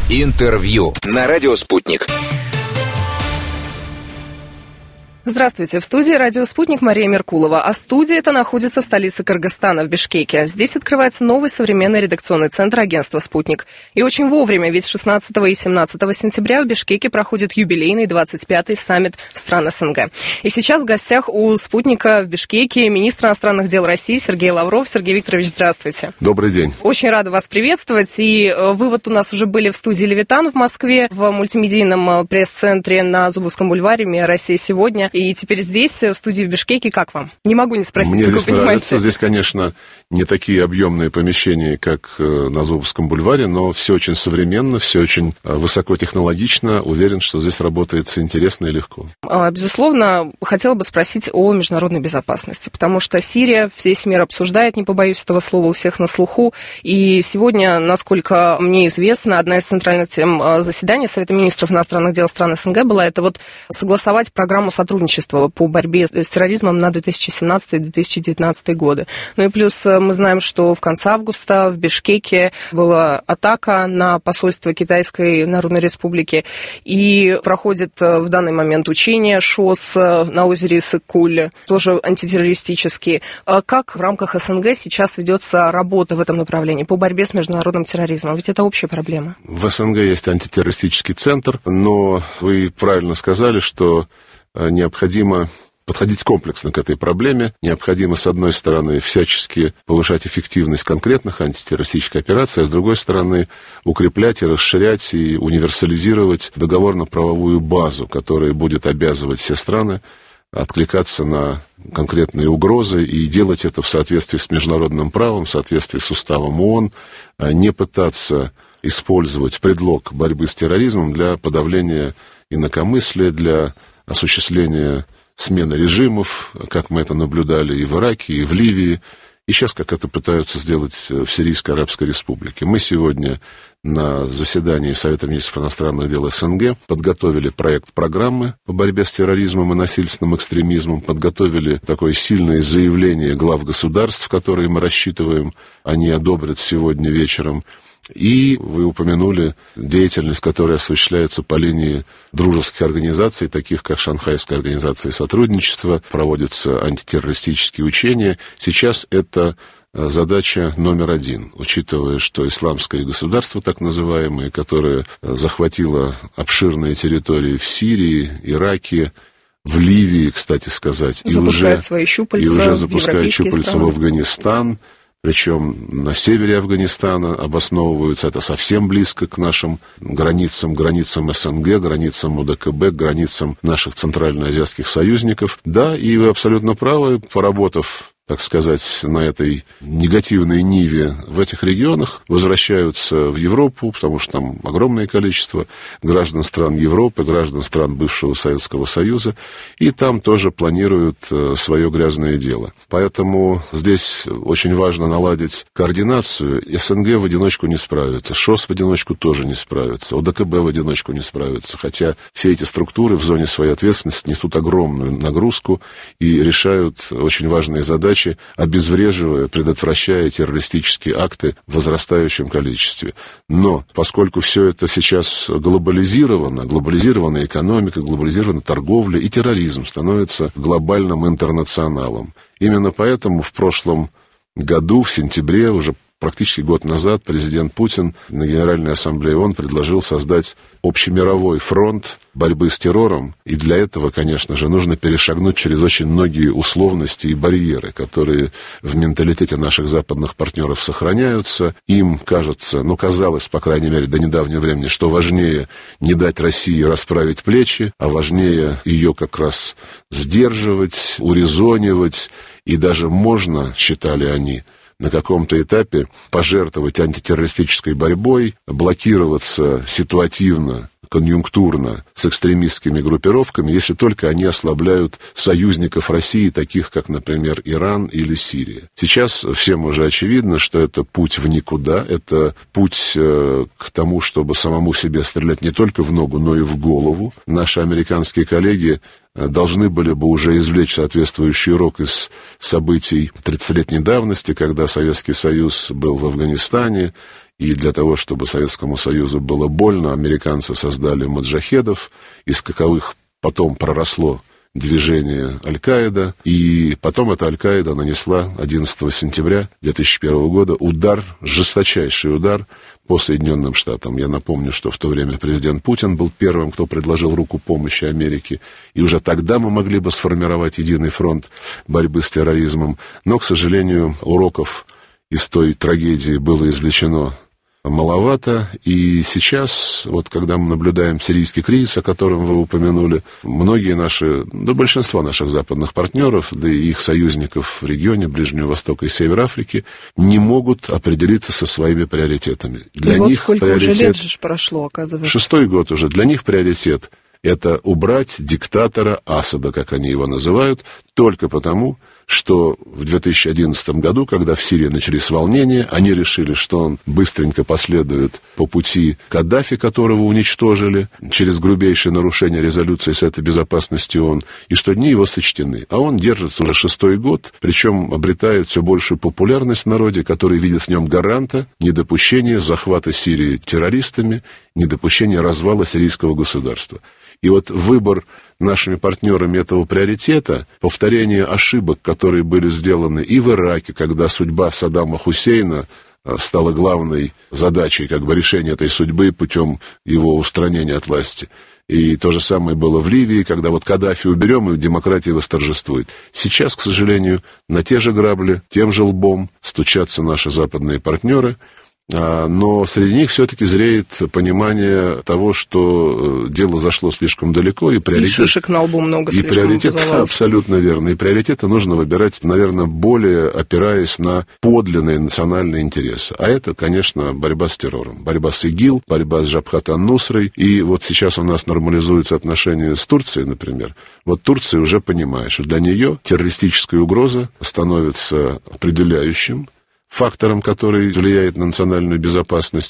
Интервью на радио «Спутник». Здравствуйте. В студии «Радио Спутник» Мария Меркулова. А студия эта находится в столице Кыргызстана, в Бишкеке. Здесь открывается новый современный редакционный центр агентства «Спутник». И очень вовремя, ведь 16 и 17 сентября в Бишкеке проходит юбилейный 25-й саммит стран СНГ. И сейчас в гостях у «Спутника» в Бишкеке министр иностранных дел России Сергей Лавров. Сергей Викторович, здравствуйте. Добрый день. Очень рада вас приветствовать. И вы вот у нас уже были в студии «Левитан» в Москве, в мультимедийном пресс-центре на Зубовском бульваре «Россия сегодня». И теперь здесь, в студии в Бишкеке, как вам? Не могу не спросить, Мне как здесь вы понимаете. нравится. Здесь, конечно, не такие объемные помещения, как на Зубовском бульваре, но все очень современно, все очень высокотехнологично. Уверен, что здесь работается интересно и легко. Безусловно, хотела бы спросить о международной безопасности, потому что Сирия весь мир обсуждает, не побоюсь этого слова, у всех на слуху. И сегодня, насколько мне известно, одна из центральных тем заседания Совета министров иностранных дел стран СНГ была это вот согласовать программу сотрудничества по борьбе с терроризмом на 2017-2019 годы. Ну и плюс мы знаем, что в конце августа в Бишкеке была атака на посольство Китайской Народной Республики, и проходит в данный момент учения ШОС на озере Иссык-Куль, тоже антитеррористические. Как в рамках СНГ сейчас ведется работа в этом направлении по борьбе с международным терроризмом? Ведь это общая проблема. В СНГ есть антитеррористический центр, но вы правильно сказали, что необходимо подходить комплексно к этой проблеме. Необходимо, с одной стороны, всячески повышать эффективность конкретных антитеррористических операций, а с другой стороны, укреплять и расширять и универсализировать договорно-правовую базу, которая будет обязывать все страны откликаться на конкретные угрозы и делать это в соответствии с международным правом, в соответствии с уставом ООН, не пытаться использовать предлог борьбы с терроризмом для подавления инакомыслия, для осуществления смены режимов, как мы это наблюдали и в Ираке, и в Ливии, и сейчас как это пытаются сделать в Сирийской Арабской Республике. Мы сегодня на заседании Совета министров иностранных дел СНГ подготовили проект программы по борьбе с терроризмом и насильственным экстремизмом, подготовили такое сильное заявление глав государств, которые мы рассчитываем, они одобрят сегодня вечером. И вы упомянули деятельность, которая осуществляется по линии дружеских организаций, таких как Шанхайская организация сотрудничества, проводятся антитеррористические учения. Сейчас это задача номер один, учитывая, что исламское государство, так называемое, которое захватило обширные территории в Сирии, Ираке, в Ливии, кстати сказать, и уже запускает щупальца в Афганистан. Причем на севере Афганистана обосновываются, это совсем близко к нашим границам СНГ, границам УДКБ, границам наших центральноазиатских союзников. Да, и вы абсолютно правы, поработав, так сказать, на этой негативной ниве в этих регионах, возвращаются в Европу, потому что там огромное количество граждан стран Европы, граждан стран бывшего Советского Союза, и там тоже планируют свое грязное дело. Поэтому здесь очень важно наладить координацию. СНГ в одиночку не справится, ШОС в одиночку тоже не справится, ОДКБ в одиночку не справится, хотя все эти структуры в зоне своей ответственности несут огромную нагрузку и решают очень важные задачи, обезвреживая, предотвращая террористические акты в возрастающем количестве. Но поскольку все это сейчас глобализирована экономика, глобализирована торговля, и терроризм становится глобальным интернационалом. Именно поэтому в прошлом году, в сентябре, уже практически год назад, президент Путин на Генеральной Ассамблее ООН предложил создать общемировой фронт борьбы с террором, и для этого, конечно же, нужно перешагнуть через очень многие условности и барьеры, которые в менталитете наших западных партнеров сохраняются. Им кажется, казалось, по крайней мере, до недавнего времени, что важнее не дать России расправить плечи, а важнее ее как раз сдерживать, урезонивать, и даже можно, считали они, на каком-то этапе пожертвовать антитеррористической борьбой, блокироваться ситуативно, конъюнктурно с экстремистскими группировками, если только они ослабляют союзников России, таких как, например, Иран или Сирия. Сейчас всем уже очевидно, что это путь в никуда, это путь к тому, чтобы самому себе стрелять не только в ногу, но и в голову. Наши американские коллеги должны были бы уже извлечь соответствующий урок из событий 30-летней давности, когда Советский Союз был в Афганистане, И для того, чтобы Советскому Союзу было больно, американцы создали маджахедов, из каковых потом проросло движение Аль-Каида, и потом эта Аль-Каида нанесла 11 сентября 2001 года удар, жесточайший удар по Соединенным Штатам. Я напомню, что в то время президент Путин был первым, кто предложил руку помощи Америке, и уже тогда мы могли бы сформировать единый фронт борьбы с терроризмом, но, к сожалению, уроков из той трагедии было извлечено маловато, и сейчас, вот когда мы наблюдаем сирийский кризис, о котором вы упомянули, многие наши, да большинство наших западных партнеров, да и их союзников в регионе Ближнего Востока и Севера Африки не могут определиться со своими приоритетами. Для вот них сколько приоритет... уже лет же прошло, оказывается. 6-й год уже. Для них приоритет — это убрать диктатора Асада, как они его называют, только потому, что в 2011 году, когда в Сирии начались волнения, они решили, что он быстренько последует по пути Каддафи, которого уничтожили через грубейшее нарушение резолюции Совета Безопасности ООН, и что дни его сочтены. А он держится уже 6-й год, причем обретает все большую популярность в народе, который видит в нем гаранта недопущения захвата Сирии террористами, недопущения развала сирийского государства. И вот выбор нашими партнерами этого приоритета, повторение ошибок, которые были сделаны и в Ираке, когда судьба Саддама Хусейна стала главной задачей, как бы решения этой судьбы путем его устранения от власти. И то же самое было в Ливии, когда вот Каддафи уберем, и демократия восторжествует. Сейчас, к сожалению, на те же грабли, тем же лбом стучатся наши западные партнеры, но среди них все-таки зреет понимание того, что дело зашло слишком далеко, и приоритет... И шишек на лбу много слишком. И приоритет, абсолютно верно. И приоритеты нужно выбирать, наверное, более опираясь на подлинные национальные интересы. А это, конечно, борьба с террором. Борьба с ИГИЛ, борьба с Джабхат ан-Нусрой. И вот сейчас у нас нормализуются отношения с Турцией, например. Вот Турция уже понимает, что для нее террористическая угроза становится определяющим фактором, который влияет на национальную безопасность.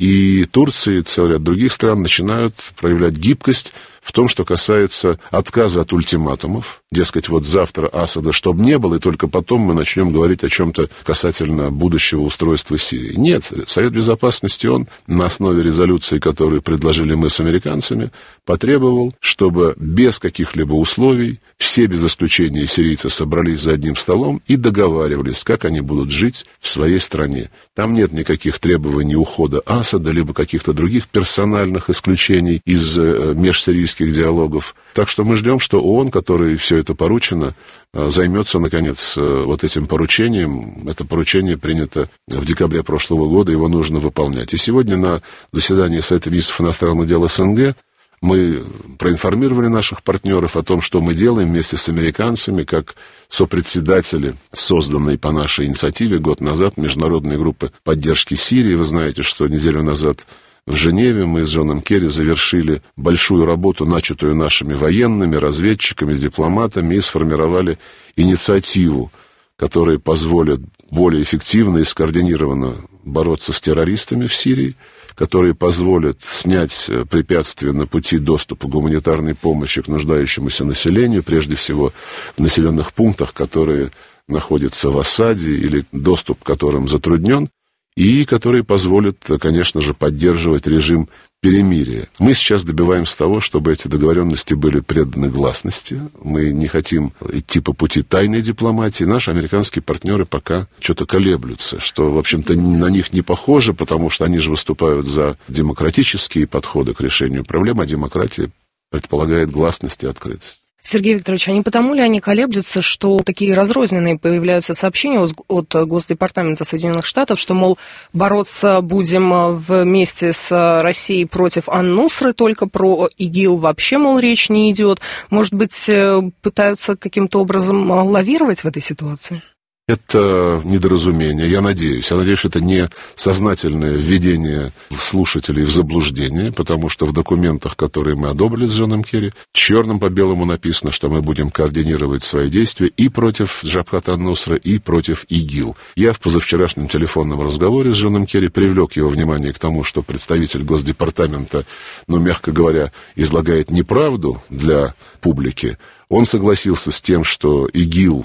И Турция и целый ряд других стран начинают проявлять гибкость в том, что касается отказа от ультиматумов. Дескать, вот завтра Асада чтобы не было, и только потом мы начнем говорить о чем-то касательно будущего устройства Сирии. Нет, Совет Безопасности, он на основе резолюции, которую предложили мы с американцами, потребовал, чтобы без каких-либо условий все без исключения сирийцы собрались за одним столом и договаривались, как они будут жить в своей стране. Там нет никаких требований ухода Асада, либо каких-то других персональных исключений из межсирийских диалогов. Так что мы ждем, что ООН, которой все это поручено, займется, наконец, вот этим поручением. Это поручение принято в декабре прошлого года, его нужно выполнять. И сегодня на заседании Совета министров иностранных дел СНГ мы проинформировали наших партнеров о том, что мы делаем вместе с американцами, как сопредседатели, созданной по нашей инициативе год назад международной группы поддержки Сирии. Вы знаете, что неделю назад в Женеве мы с Джоном Керри завершили большую работу, начатую нашими военными, разведчиками, дипломатами, и сформировали инициативу, которая позволит более эффективно и скоординированно бороться с террористами в Сирии, которые позволят снять препятствия на пути доступа гуманитарной помощи к нуждающемуся населению, прежде всего в населенных пунктах, которые находятся в осаде или доступ к которым затруднен, и которые позволят, конечно же, поддерживать режим перемирия. Мы сейчас добиваемся того, чтобы эти договоренности были преданы гласности. Мы не хотим идти по пути тайной дипломатии. Наши американские партнеры пока что-то колеблются, что, в общем-то, на них не похоже, потому что они же выступают за демократические подходы к решению проблем, а демократия предполагает гласность и открытость. Сергей Викторович, а не потому ли они колеблются, что такие разрозненные появляются сообщения от Госдепартамента Соединенных Штатов, что, мол, бороться будем вместе с Россией против ан-Нусры, только про ИГИЛ вообще, мол, речь не идет. Может быть, пытаются каким-то образом лавировать в этой ситуации? Это недоразумение, я надеюсь. Я надеюсь, что это не сознательное введение слушателей в заблуждение, потому что в документах, которые мы одобрили с Джоном Керри, черным по белому написано, что мы будем координировать свои действия и против Джабхат ан-Нусра, и против ИГИЛ. Я в позавчерашнем телефонном разговоре с Джоном Керри привлек его внимание к тому, что представитель Госдепартамента, мягко говоря, излагает неправду для публики. Он согласился с тем, что ИГИЛ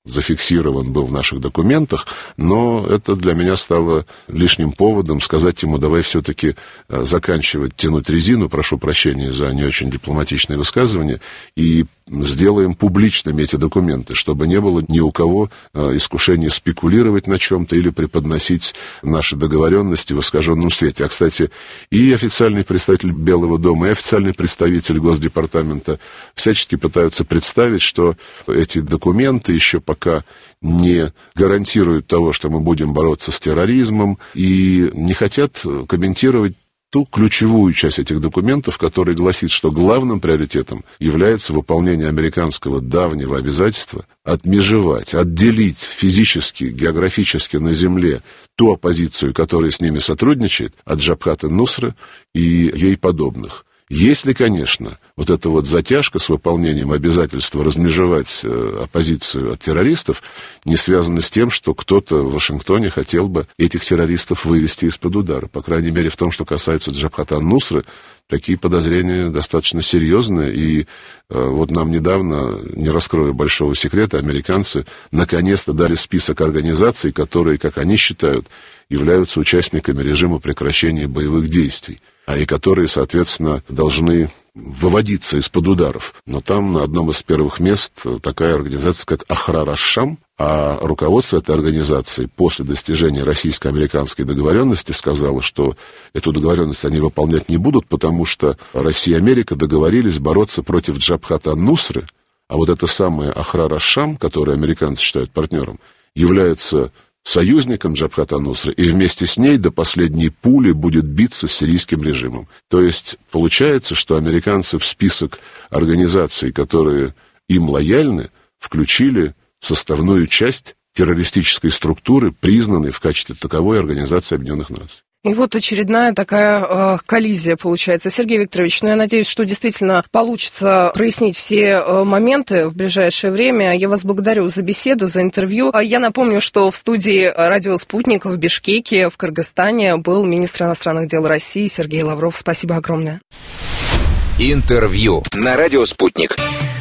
зафиксирован был в наших документах, но это для меня стало лишним поводом сказать ему: давай все-таки заканчивать тянуть резину, прошу прощения за не очень дипломатичное высказывание, и сделаем публичными эти документы, чтобы не было ни у кого искушения спекулировать на чем-то или преподносить наши договоренности в искаженном свете. А, кстати, и официальный представитель Белого дома, и официальный представитель Госдепартамента всячески пытаются представить, что эти документы еще пока не гарантируют того, что мы будем бороться с терроризмом, и не хотят комментировать ту ключевую часть этих документов, которая гласит, что главным приоритетом является выполнение американского давнего обязательства отмежевать, отделить физически, географически на земле ту оппозицию, которая с ними сотрудничает, от Джабхат ан-Нусры и ей подобных. Если, конечно, вот эта вот затяжка с выполнением обязательства размежевать оппозицию от террористов не связана с тем, что кто-то в Вашингтоне хотел бы этих террористов вывести из-под удара. По крайней мере, в том, что касается Джабхат ан-Нусры, такие подозрения достаточно серьезные. И вот нам недавно, не раскрою большого секрета, американцы наконец-то дали список организаций, которые, как они считают, являются участниками режима прекращения боевых действий, и которые, соответственно, должны выводиться из-под ударов. Но там на одном из первых мест такая организация, как Ахрар аш-Шам, а руководство этой организации после достижения российско-американской договоренности сказало, что эту договоренность они выполнять не будут, потому что Россия и Америка договорились бороться против Джабхат ан-Нусры, а вот это самое Ахрар аш-Шам, которое американцы считают партнером, является союзником Джабхат ан-Нусры, и вместе с ней до последней пули будет биться с сирийским режимом. То есть получается, что американцы в список организаций, которые им лояльны, включили составную часть террористической структуры, признанной в качестве таковой Организации Объединенных Наций. И вот очередная такая коллизия получается. Сергей Викторович, я надеюсь, что действительно получится прояснить все моменты в ближайшее время. Я вас благодарю за беседу, за интервью. Я напомню, что в студии «Радио Спутник» в Бишкеке, в Кыргызстане, был министр иностранных дел России Сергей Лавров. Спасибо огромное. Интервью на «Радио Спутник».